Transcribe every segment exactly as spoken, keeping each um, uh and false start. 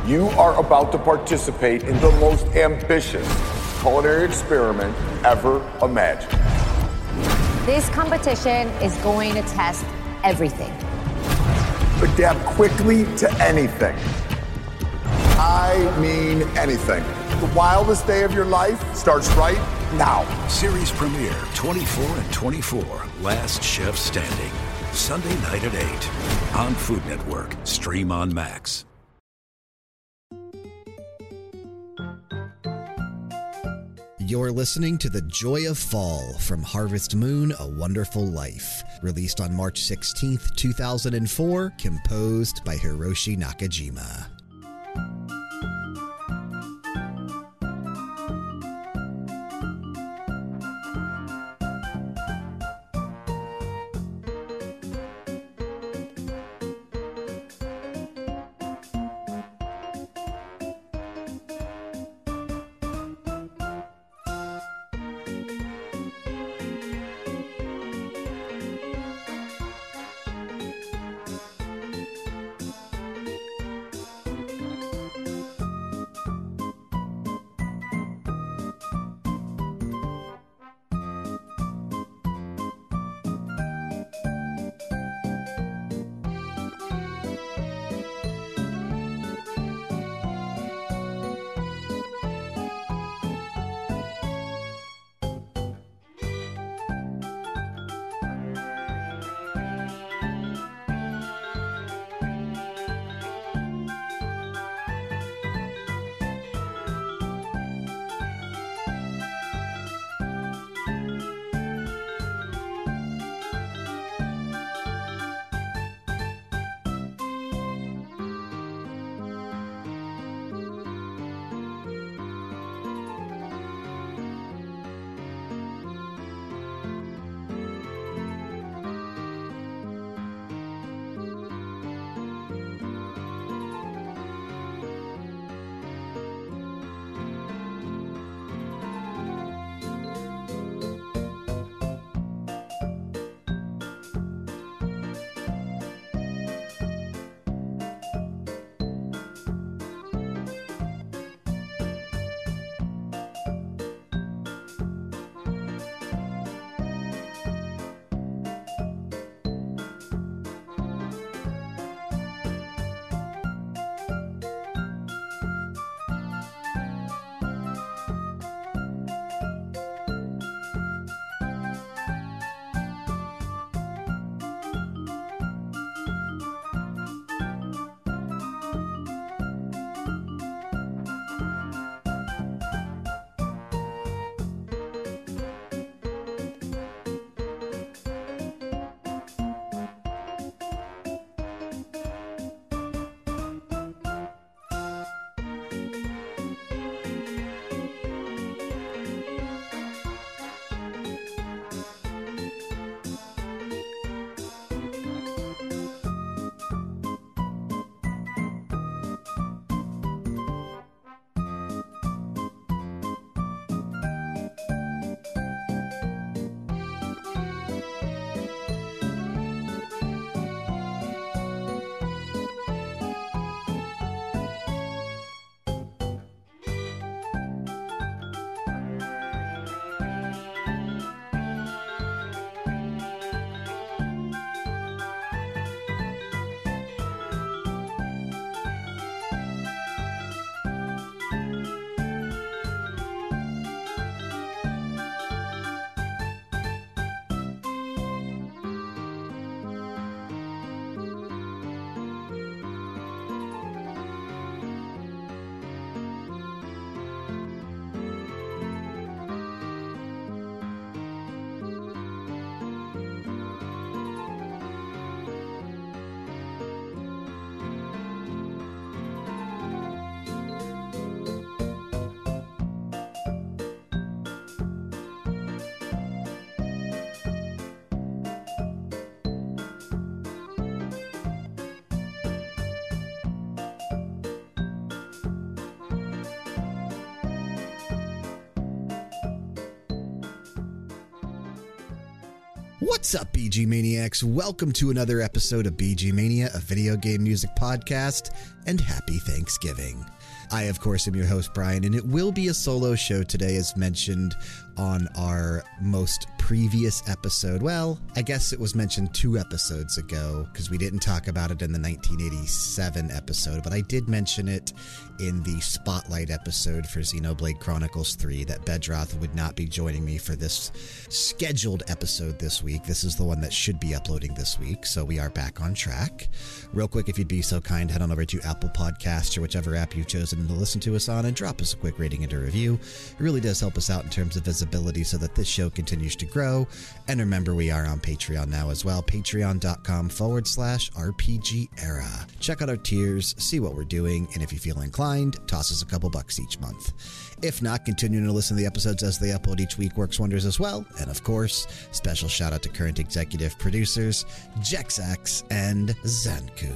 You are about to participate in the most ambitious culinary experiment ever imagined. This competition is going to test everything. Adapt quickly to anything. I mean anything. The wildest day of your life starts right now. Series premiere twenty-four and twenty-four, Last Chef Standing. Sunday night at eight on Food Network. Stream on Max. You're listening to The Joy of Fall from Harvest Moon, A Wonderful Life, released on March sixteenth, two thousand four, composed by Hiroshi Nakajima. What's up, B G Maniacs? Welcome to another episode of B G Mania, a video game music podcast, and happy Thanksgiving. I, of course, am your host, Brian, and it will be a solo show today, as mentioned on our most previous episode. Well, I guess it was mentioned two episodes ago, because we didn't talk about it in the nineteen eighty-seven episode, but I did mention it in the Spotlight episode for Xenoblade Chronicles three, that Bedroth would not be joining me for this scheduled episode this week. This is the one that should be uploading this week, so we are back on track. Real quick, if you'd be so kind, head on over to Apple Podcasts or whichever app you've chosen to listen to us on and drop us a quick rating and a review. It really does help us out in terms of visibility so that this show continues to grow. And remember, we are on Patreon now as well, patreon.com forward slash RPG era. Check out our tiers, see what we're doing, and if you feel inclined, toss us a couple bucks each month. If not, continuing to listen to the episodes as they upload each week works wonders as well. And of course, special shout out to current executive producers, Jexax and Zanku.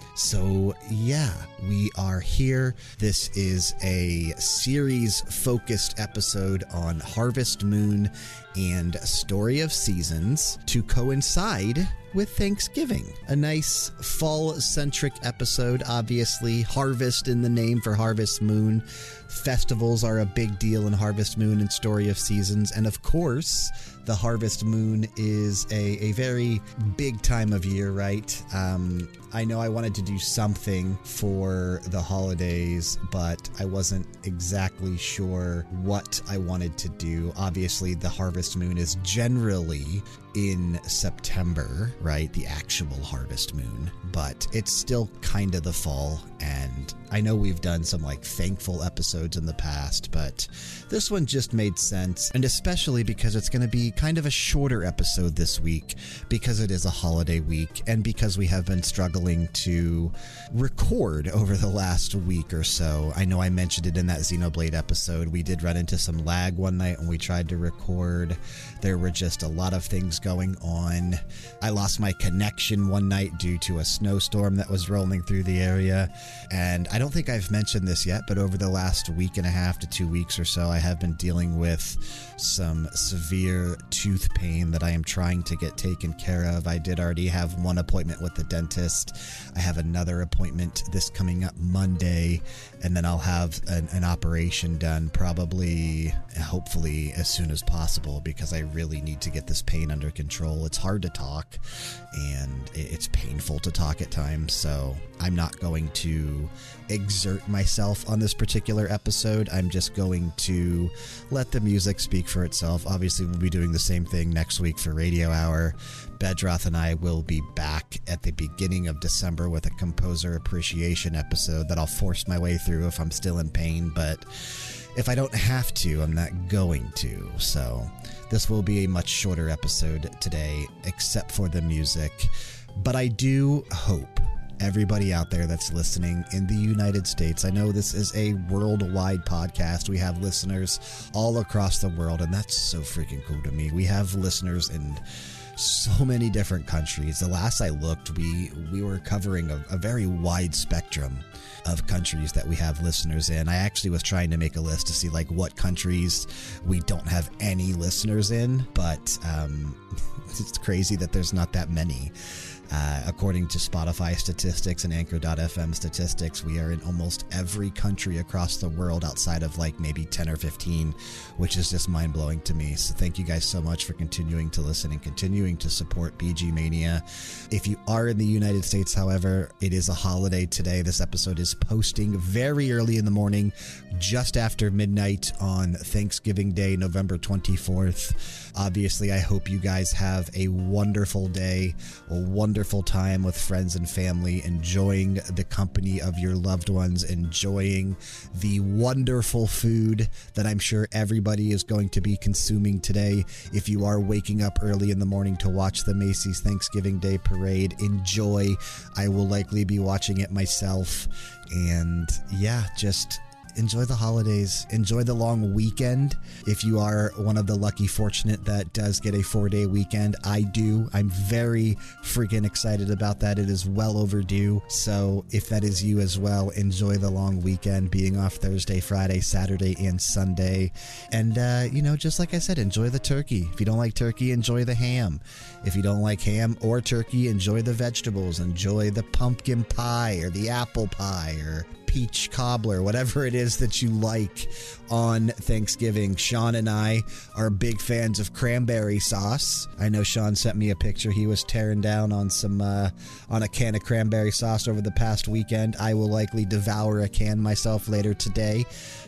So yeah, we are here. This is a series-focused episode on Harvest Moon and Story of Seasons to coincide with Thanksgiving. A nice fall-centric episode, obviously. Harvest in the name for Harvest Moon. Festivals are a big deal in Harvest Moon and Story of Seasons. And of course, the Harvest Moon is a, a very big time of year, right? Um, I know I wanted to do something for the holidays, but I wasn't exactly sure what I wanted to do. Obviously, the Harvest Moon is generally in September, right? The actual Harvest Moon, but it's still kind of the fall. And I know we've done some like thankful episodes in the past, but this one just made sense. And especially because it's going to be kind of a shorter episode this week because it is a holiday week and because we have been struggling to record over the last week or so. I know I mentioned it in that Xenoblade episode. We did run into some lag one night when we tried to record. There were just a lot of things going on. I lost my connection one night due to a snowstorm that was rolling through the area. And I don't think I've mentioned this yet, but over the last week and a half to two weeks or so, I have been dealing with some severe tooth pain that I am trying to get taken care of. I did already have one appointment with the dentist. I have another appointment this coming up Monday, and then I'll have an, an operation done probably, hopefully, as soon as possible because I really need to get this pain under control. It's hard to talk, and it's painful to talk at times, so I'm not going to exert myself on this particular episode. I'm just going to let the music speak for itself. Obviously, we'll be doing the same thing next week for Radio Hour. Bedroth and I will be back at the beginning of December with a composer appreciation episode that I'll force my way through if I'm still in pain, but if I don't have to, I'm not going to. So this will be a much shorter episode today, except for the music. But I do hope everybody out there that's listening in the United States, I know this is a worldwide podcast. We have listeners all across the world, and that's so freaking cool to me. We have listeners in so many different countries. The last I looked, we we were covering a, a very wide spectrum of countries that we have listeners in. I actually was trying to make a list to see like what countries we don't have any listeners in, but um, it's crazy that there's not that many. Uh, according to Spotify statistics and Anchor dot f m statistics, we are in almost every country across the world outside of like maybe ten or fifteen, which is just mind-blowing to me. So thank you guys so much for continuing to listen and continuing to support B G Mania. If you are in the United States, however, it is a holiday today. This episode is posting very early in the morning, just after midnight on Thanksgiving Day, November twenty-fourth. Obviously, I hope you guys have a wonderful day, a wonderful time with friends and family, enjoying the company of your loved ones, enjoying the wonderful food that I'm sure everybody is going to be consuming today. If you are waking up early in the morning to watch the Macy's Thanksgiving Day Parade, enjoy. I will likely be watching it myself. And yeah, just enjoy the holidays. Enjoy the long weekend. If you are one of the lucky fortunate that does get a four-day weekend, I do. I'm very freaking excited about that. It is well overdue. So if that is you as well, enjoy the long weekend, being off Thursday, Friday, Saturday, and Sunday. And, uh, you know, just like I said, enjoy the turkey. If you don't like turkey, enjoy the ham. If you don't like ham or turkey, enjoy the vegetables. Enjoy the pumpkin pie or the apple pie or peach cobbler, whatever it is that you like on Thanksgiving. Sean and I are big fans of cranberry sauce. I know Sean sent me a picture. He was tearing down on some uh, on a can of cranberry sauce over the past weekend. I will likely devour a can myself later today.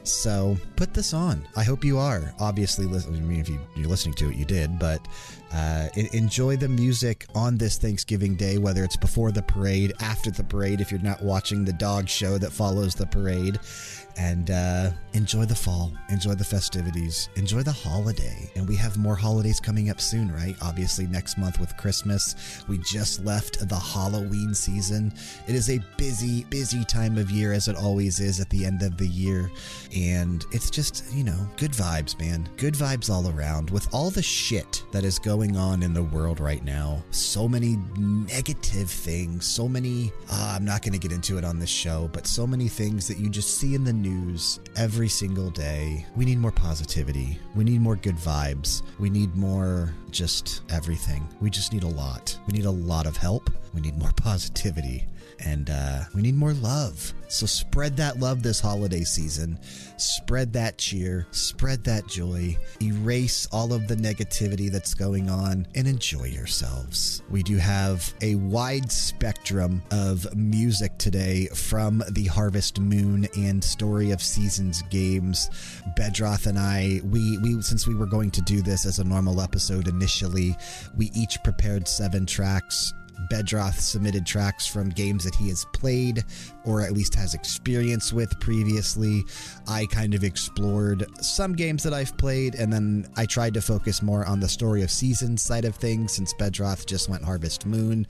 So put this on. I hope you are. Obviously, listen, I mean, if you, you're listening to it, you did, but Uh, enjoy the music on this Thanksgiving Day, whether it's before the parade, after the parade, if you're not watching the dog show that follows the parade. And uh, enjoy the fall, enjoy the festivities, enjoy the holiday. And we have more holidays coming up soon, right? Obviously, next month with Christmas. We just left the Halloween season. It is a busy, busy time of year, as it always is at the end of the year. And it's just, you know, good vibes, man. Good vibes all around. With all the shit that is going on in the world right now, so many negative things, so many, uh, I'm not going to get into it on this show, but so many things that you just see in the news news every single day. We need more positivity. We need more good vibes. We need more just everything. We just need a lot. We need a lot of help. We need more positivity. And uh, we need more love. So spread that love this holiday season. Spread that cheer. Spread that joy. Erase all of the negativity that's going on and enjoy yourselves. We do have a wide spectrum of music today from the Harvest Moon and Story of Seasons games. Bedroth and I, we, we since we were going to do this as a normal episode initially, we each prepared seven tracks. Bedroth submitted tracks from games that he has played or at least has experience with previously. I kind of explored some games that I've played, and then I tried to focus more on the Story of Seasons side of things since Bedroth just went Harvest Moon.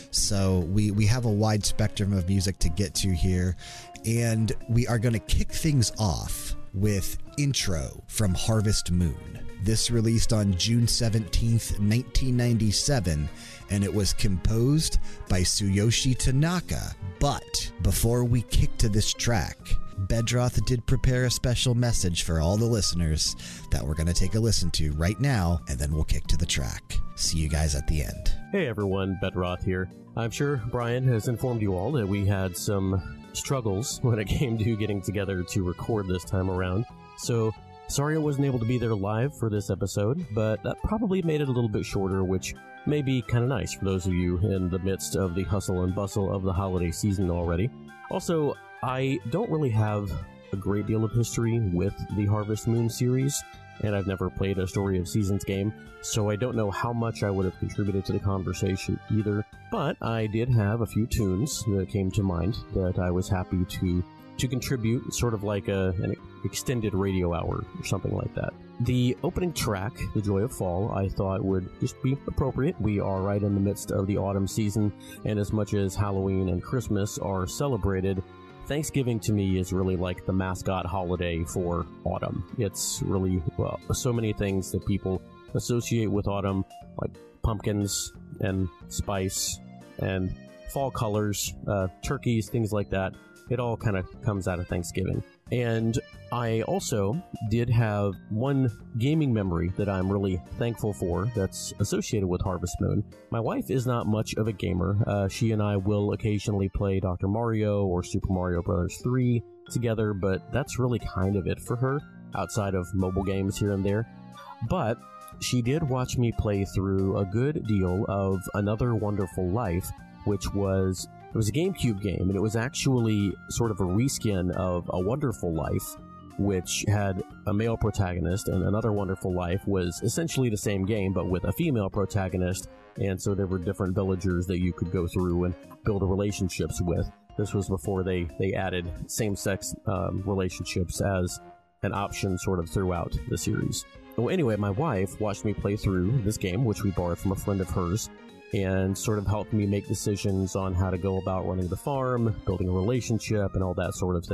So we, we have a wide spectrum of music to get to here, and we are going to kick things off with Intro from Harvest Moon. This released on June seventeenth, nineteen ninety-seven, and it was composed by Tsuyoshi Tanaka. But before we kick to this track, Bedroth did prepare a special message for all the listeners that we're going to take a listen to right now, and then we'll kick to the track. See you guys at the end. Hey everyone, Bedroth here. I'm sure Brian has informed you all that we had some struggles when it came to getting together to record this time around. So sorry I wasn't able to be there live for this episode, but that probably made it a little bit shorter, which may be kind of nice for those of you in the midst of the hustle and bustle of the holiday season already. Also, I don't really have a great deal of history with the Harvest Moon series, and I've never played a Story of Seasons game, so I don't know how much I would have contributed to the conversation either, but I did have a few tunes that came to mind that I was happy to to contribute, sort of like a, an extended radio hour or something like that. The opening track, The Joy of Fall, I thought would just be appropriate. We are right in the midst of the autumn season, and as much as Halloween and Christmas are celebrated, Thanksgiving to me is really like the mascot holiday for autumn. It's really, well, so many things that people associate with autumn, like pumpkins and spice and fall colors, uh, turkeys, things like that. It all kind of comes out of Thanksgiving. And I also did have one gaming memory that I'm really thankful for that's associated with Harvest Moon. My wife is not much of a gamer. Uh, she and I will occasionally play Doctor Mario or Super Mario Bros. three together, but that's really kind of it for her, outside of mobile games here and there. But she did watch me play through a good deal of Another Wonderful Life, which was... It was a GameCube game, and it was actually sort of a reskin of A Wonderful Life, which had a male protagonist, and Another Wonderful Life was essentially the same game, but with a female protagonist, and so there were different villagers that you could go through and build relationships with. This was before they, they added same-sex um, relationships as an option sort of throughout the series. Well, anyway, my wife watched me play through this game, which we borrowed from a friend of hers, and sort of helped me make decisions on how to go about running the farm, building a relationship, and all that sort of thing.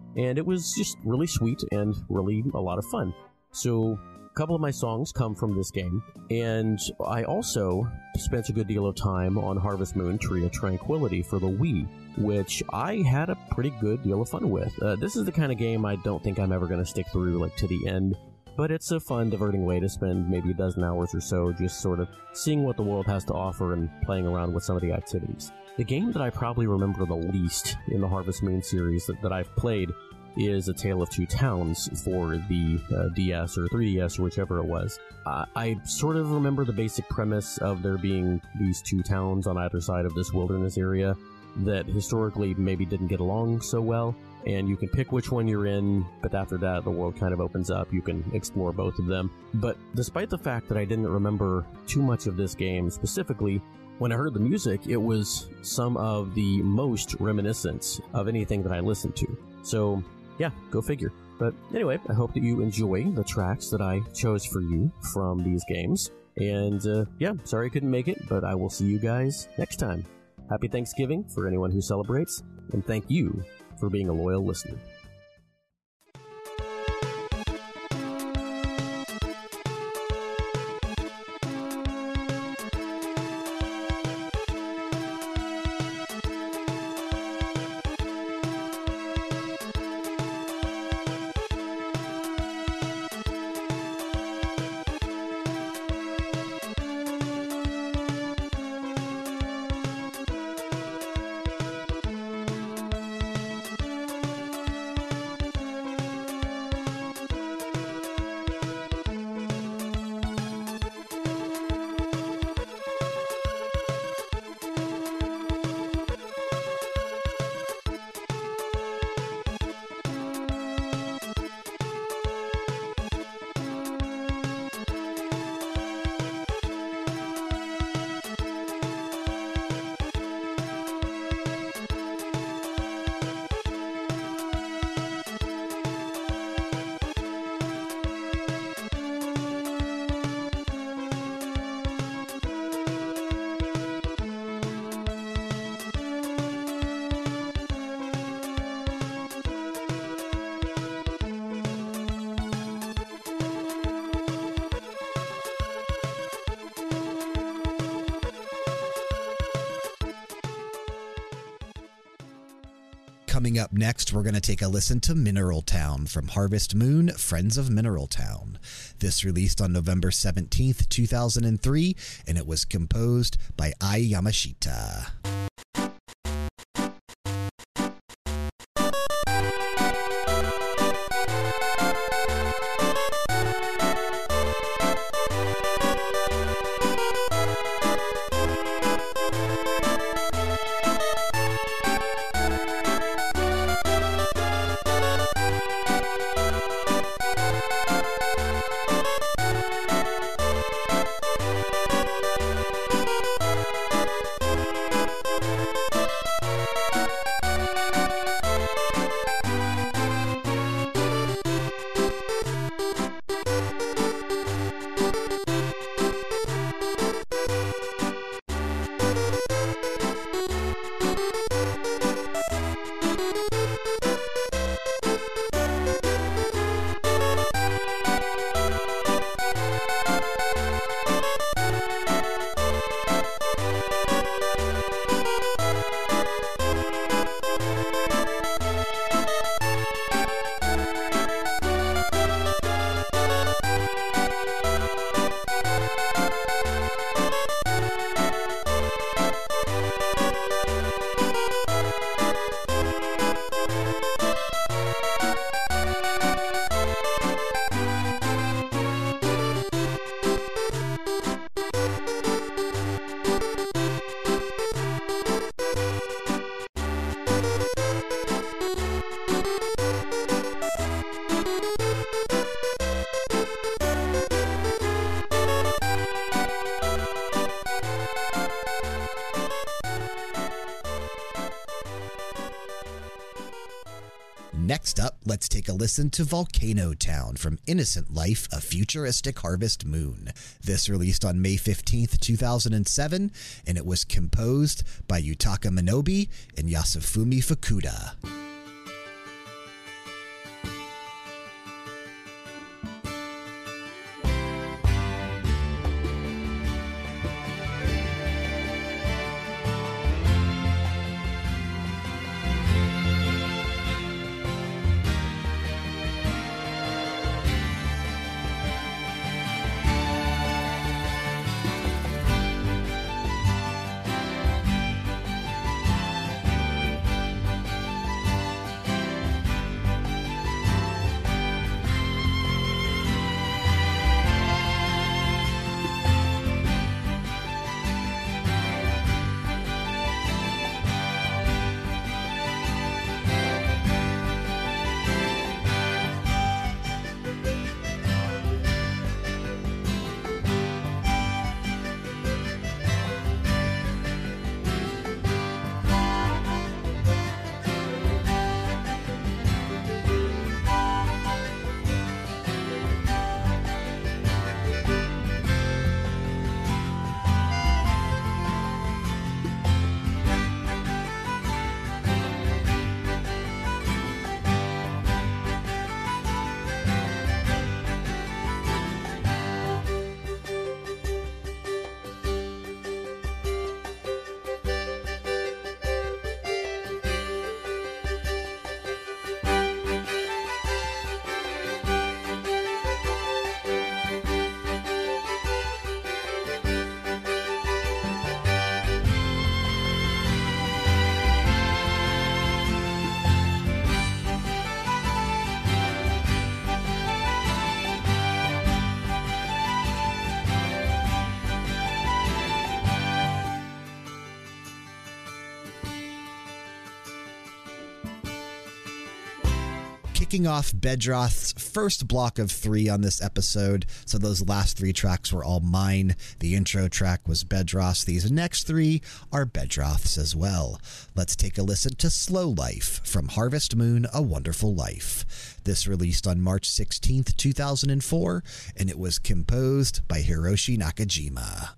and it was just really sweet and really a lot of fun. So a couple of my songs come from this game, and I also spent a good deal of time on Harvest Moon Tree of Tranquility for the Wii, which I had a pretty good deal of fun with. Uh, this is the kind of game I don't think I'm ever going to stick through like to the end, but it's a fun, diverting way to spend maybe a dozen hours or so just sort of seeing what the world has to offer and playing around with some of the activities. The game that I probably remember the least in the Harvest Moon series that, that I've played is A Tale of Two Towns for the uh, D S or three D S or whichever it was. Uh, I sort of remember the basic premise of there being these two towns on either side of this wilderness area that historically maybe didn't get along so well, and you can pick which one you're in, but after that the world kind of opens up. You can explore both of them. But despite the fact that I didn't remember too much of this game specifically, when I heard the music, it was some of the most reminiscent of anything that I listened to. So yeah, go figure. But anyway, I hope that you enjoy the tracks that I chose for you from these games. And uh, yeah, sorry I couldn't make it, but I will see you guys next time. Happy Thanksgiving for anyone who celebrates, and thank you for being a loyal listener. Coming up next, we're going to take a listen to Mineral Town from Harvest Moon, Friends of Mineral Town. This released on November seventeenth, two thousand three, and it was composed by Ai Yamashita. Next up, let's take a listen to Volcano Town from Innocent Life, A Futuristic Harvest Moon. This released on May fifteenth, two thousand seven, and it was composed by Yutaka Minobe and Yasufumi Fukuda. kicking off Bedroth's first block of three on this episode. So those last three tracks were all mine. The intro track was Bedroth's. These next three are Bedroth's as well. Let's take a listen to Slow Life from Harvest Moon, A Wonderful Life. This released on March sixteenth, two thousand four, and it was composed by Hiroshi Nakajima.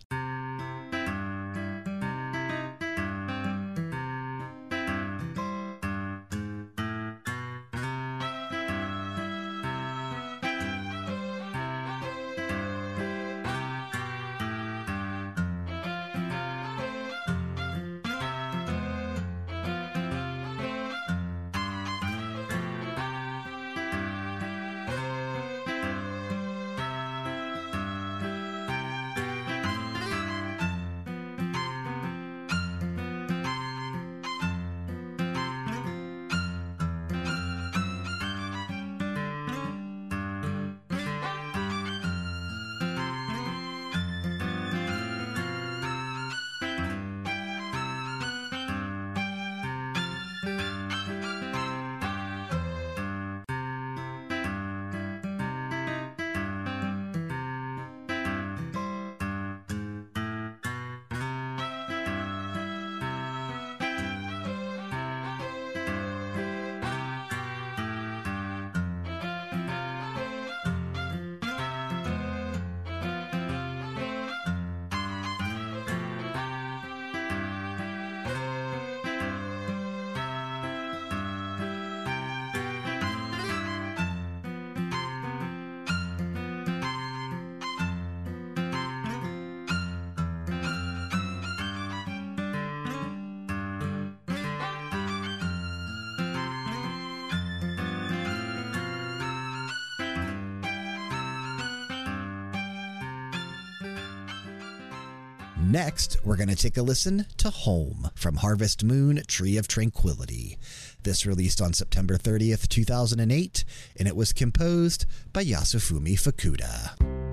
Next, we're going to take a listen to Home from Harvest Moon, Tree of Tranquility. This released on September thirtieth, two thousand eight, and it was composed by Yasufumi Fukuda.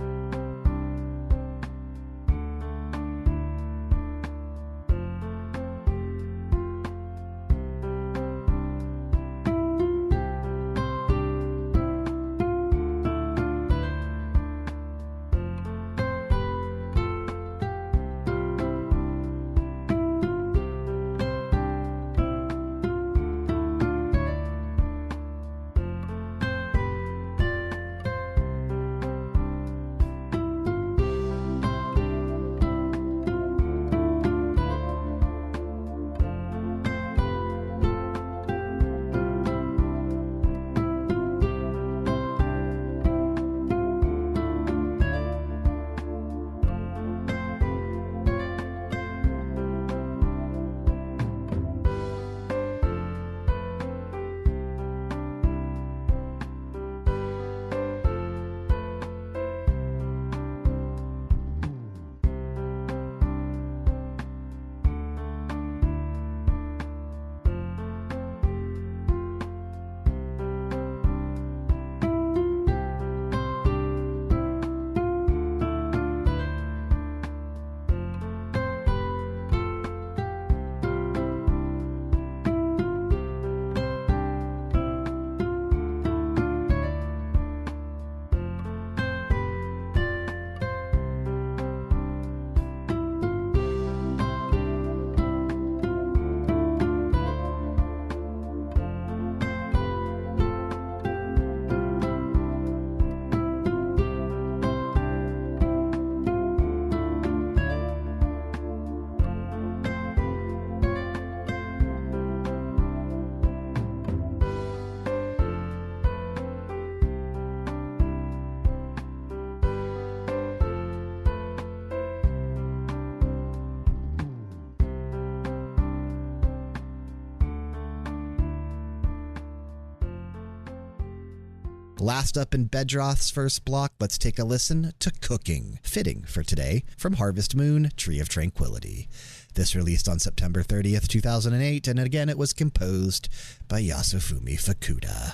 Last up in Bedroth's first block, let's take a listen to Cooking, fitting for today, from Harvest Moon, Tree of Tranquility. This released on September thirtieth, two thousand eight, and again it was composed by Yasufumi Fukuda.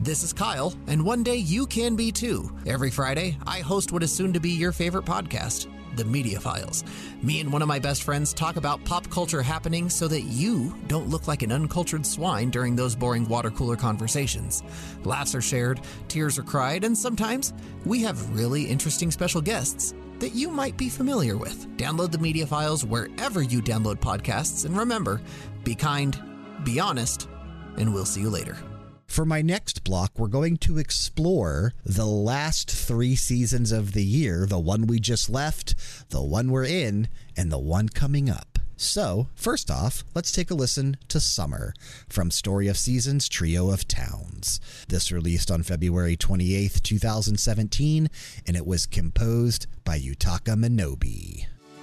This is Kyle, and one day you can be too. Every Friday, I host what is soon to be your favorite podcast, The Media Files. Me and one of my best friends talk about pop culture happenings so that you don't look like an uncultured swine during those boring water cooler conversations. Laughs are shared, tears are cried, and sometimes we have really interesting special guests that you might be familiar with. Download The Media Files wherever you download podcasts, and remember, be kind, be honest, and we'll see you later. For my next block, we're going to explore the last three seasons of the year, the one we just left, the one we're in, and the one coming up. So, first off, let's take a listen to Summer from Story of Seasons Trio of Towns. This released on February twenty-eighth, twenty seventeen, and it was composed by Yutaka Minobe.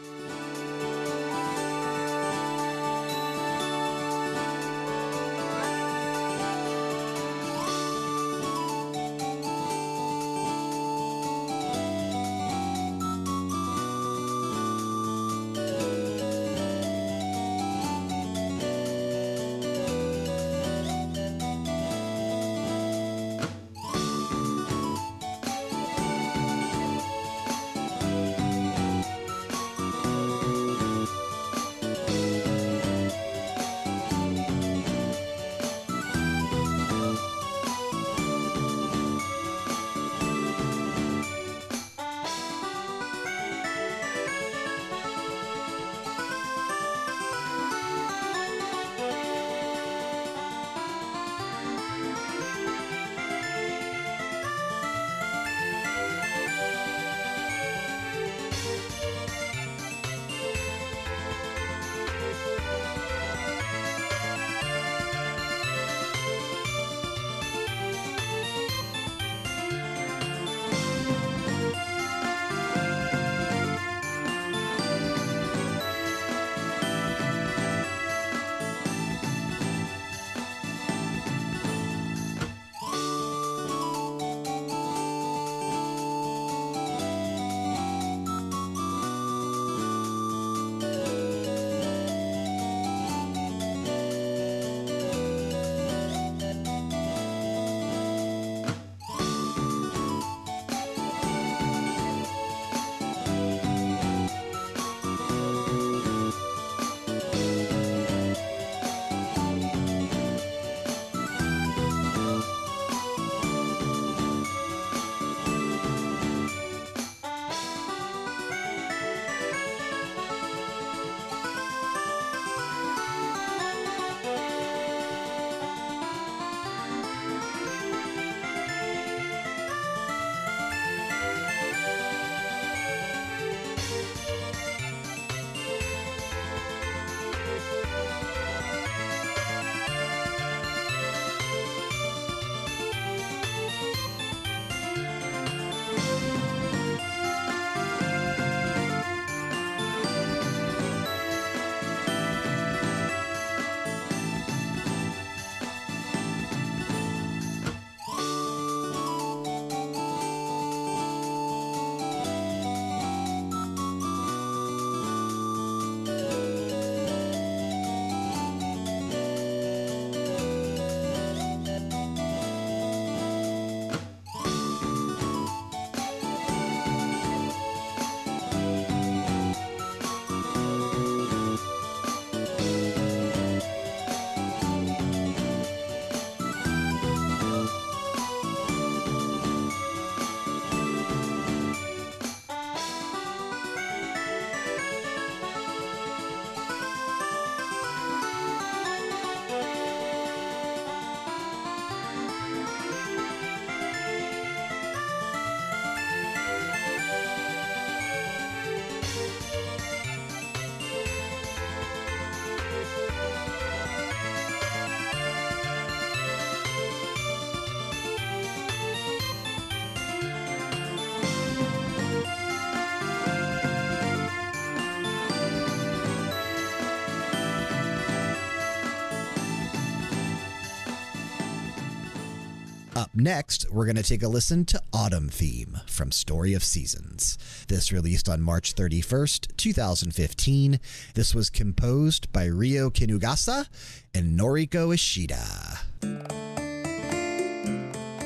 Up next, we're going to take a listen to Autumn Theme from Story of Seasons. This released on March thirty-first, twenty fifteen. This was composed by Ryo Kinugasa and Noriko Ishida.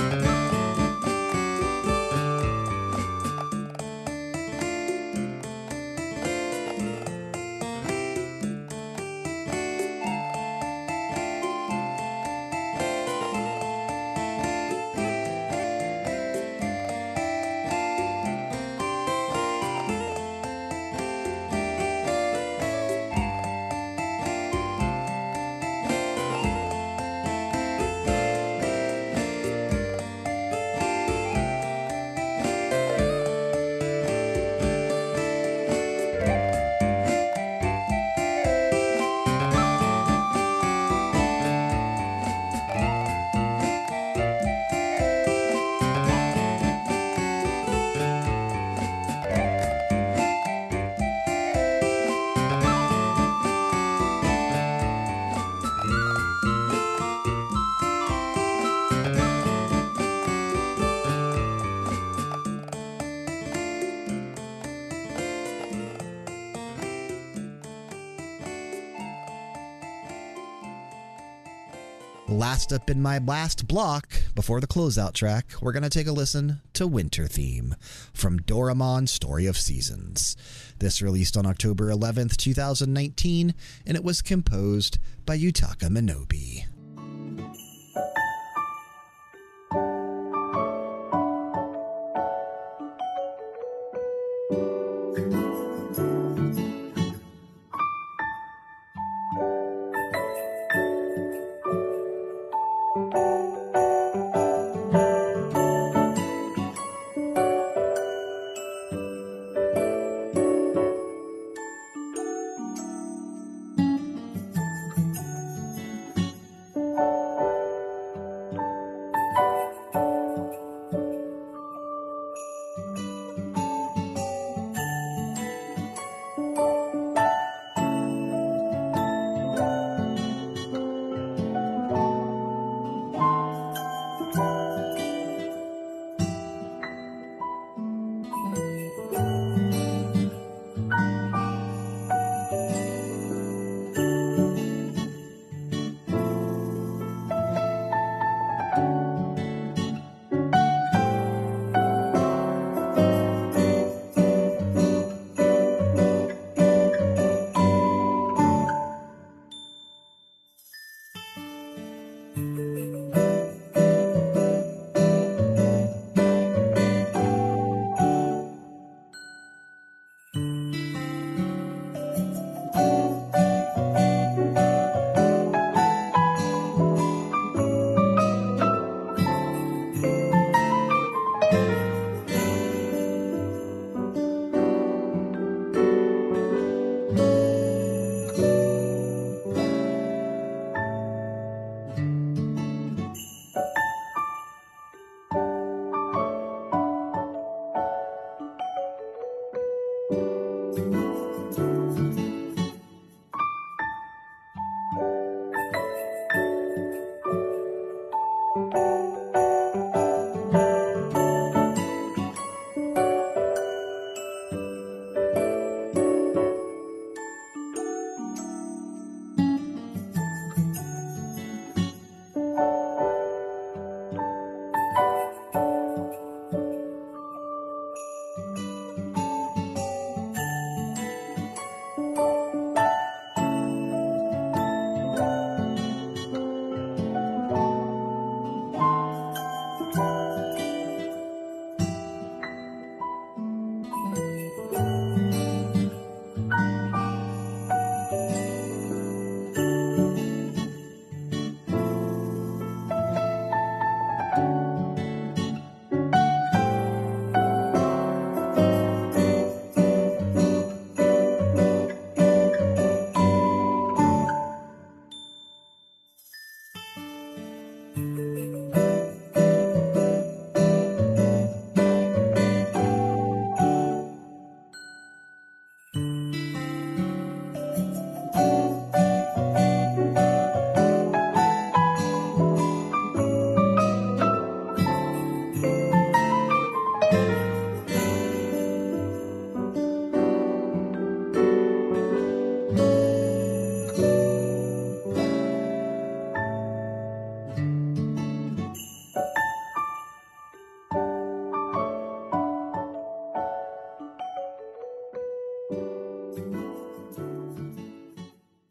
Last up in my blast block, before the closeout track, we're going to take a listen to Winter Theme from Doraemon Story of Seasons. This released on October eleventh, two thousand nineteen, and it was composed by Yutaka Minobe.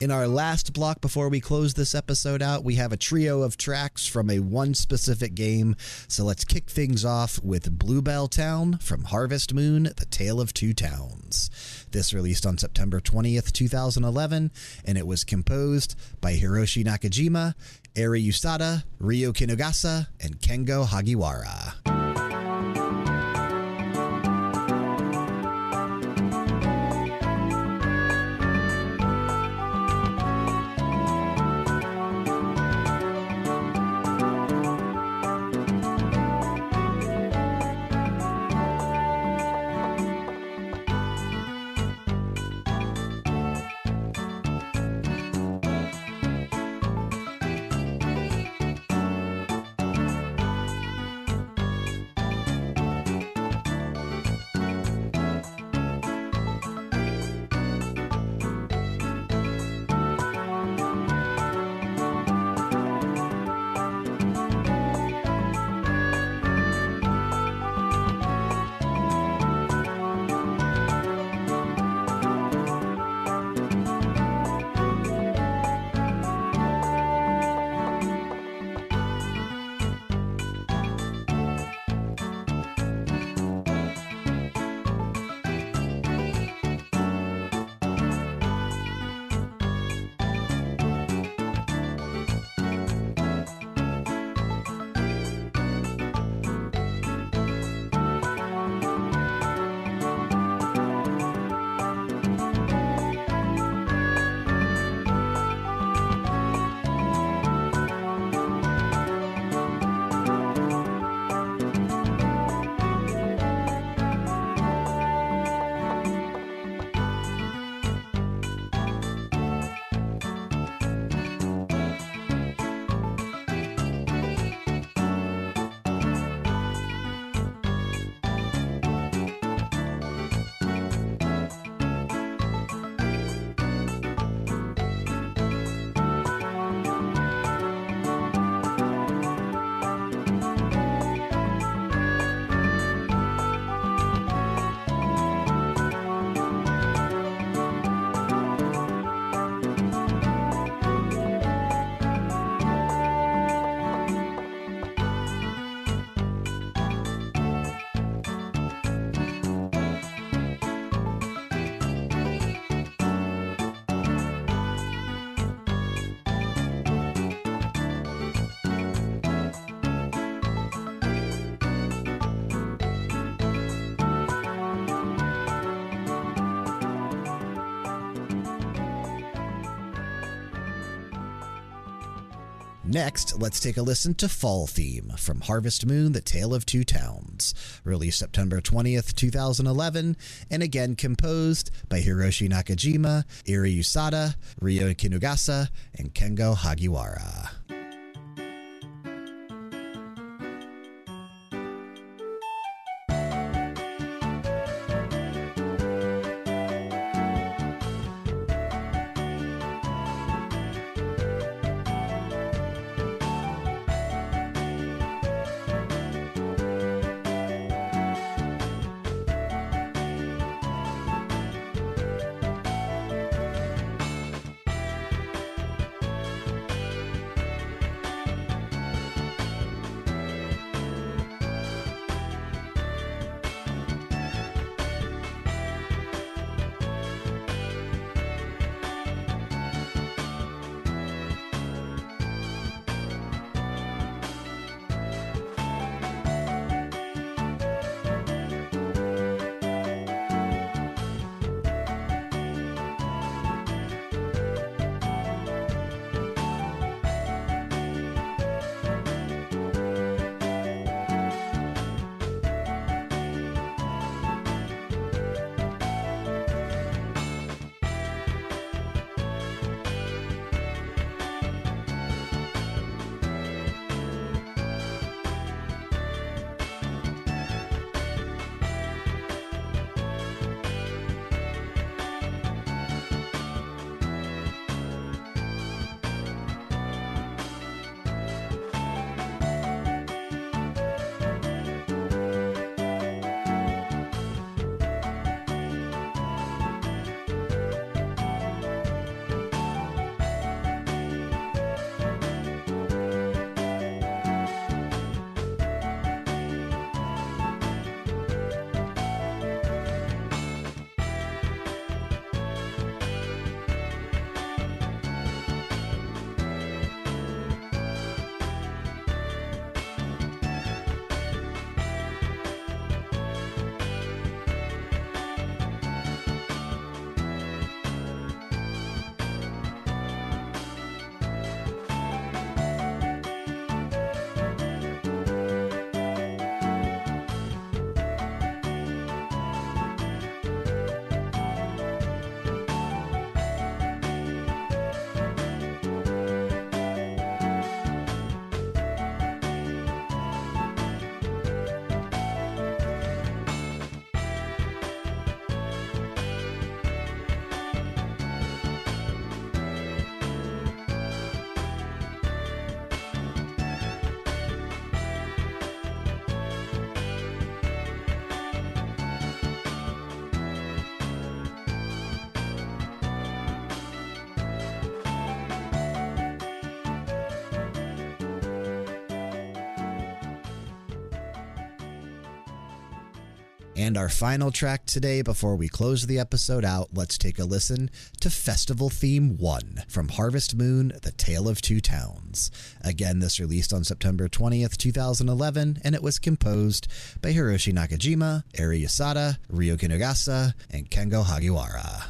In our last block before we close this episode out, we have a trio of tracks from a one specific game. So let's kick things off with Bluebell Town from Harvest Moon, The Tale of Two Towns. This released on September twentieth, two thousand eleven, and it was composed by Hiroshi Nakajima, Eri Usada, Ryo Kinugasa, and Kengo Hagiwara. Next, let's take a listen to Fall Theme from Harvest Moon, The Tale of Two Towns, released September twentieth, two thousand eleven, and again composed by Hiroshi Nakajima, Eri Usada, Ryo Kinugasa, and Kengo Hagiwara. And our final track today, before we close the episode out, let's take a listen to Festival Theme one from Harvest Moon, The Tale of Two Towns. Again, this released on September twentieth, two thousand eleven, and it was composed by Hiroshi Nakajima, Eri Yasada, Ryoki Nagasa, and Kengo Hagiwara.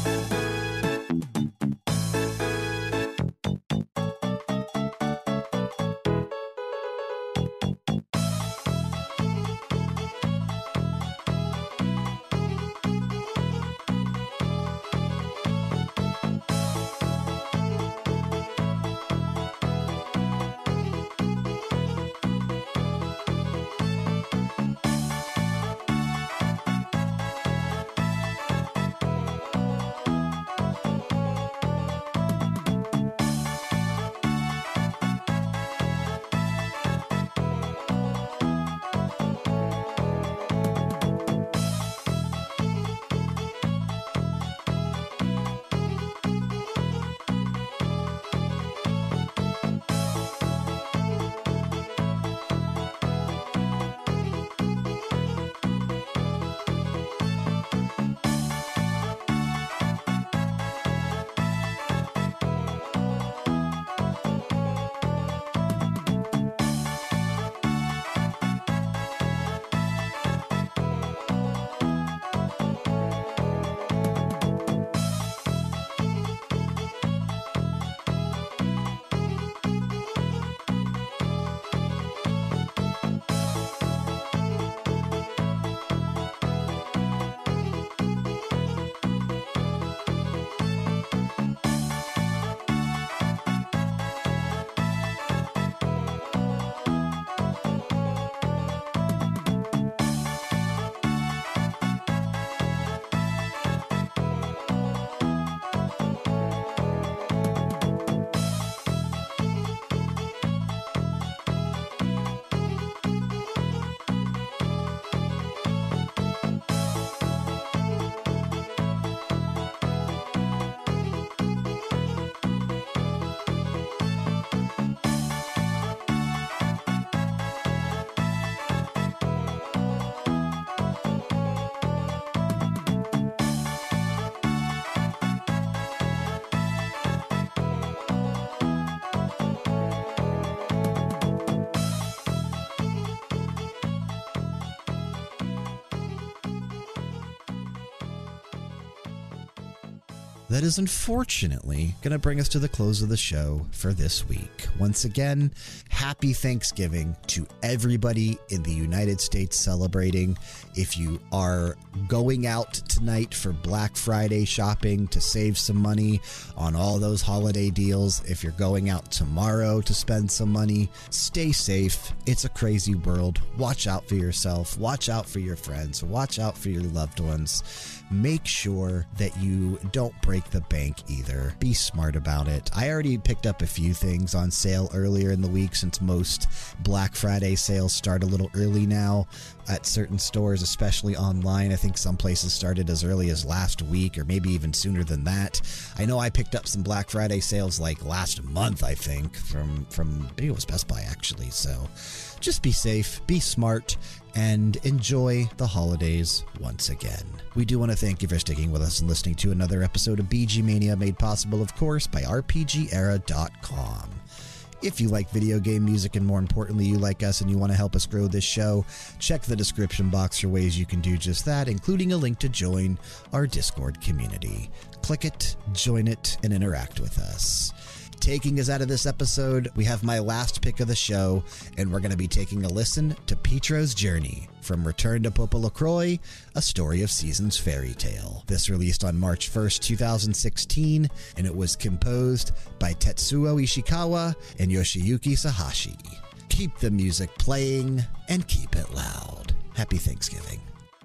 That is unfortunately going to bring us to the close of the show for this week. Once again, happy Thanksgiving to everybody in the United States celebrating. If you are going out tonight for Black Friday shopping to save some money on all those holiday deals, if you're going out tomorrow to spend some money, stay safe. It's a crazy world. Watch out for yourself. Watch out for your friends. Watch out for your loved ones. Make sure that you don't break the bank either. Be smart about it. I already picked up a few things on sale earlier in the week, since most Black Friday sales start a little early now at certain stores, especially online. I think some places started as early as last week, or maybe even sooner than that. I know I picked up some Black Friday sales like last month, I think, from, from maybe it was Best Buy actually. So just be safe, be smart, and enjoy the holidays once again. We do want to thank you for sticking with us and listening to another episode of B G Mania, made possible, of course, by R P G era dot com. If you like video game music, and more importantly, you like us and you want to help us grow this show, check the description box for ways you can do just that, including a link to join our Discord community. Click it, join it, and interact with us. Taking us out of this episode, we have my last pick of the show, and we're going to be taking a listen to Petro's Journey from Return to Popolocroy, A Story of Seasons fairy tale. This released on March first, two thousand sixteen, and it was composed by Tetsuo Ishikawa and Yoshiyuki Sahashi. Keep the music playing and keep it loud. Happy Thanksgiving.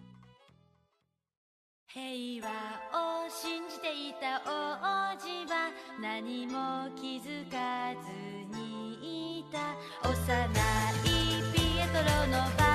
平和を信じていた王子は何も気づかずにいた幼いピエトロの場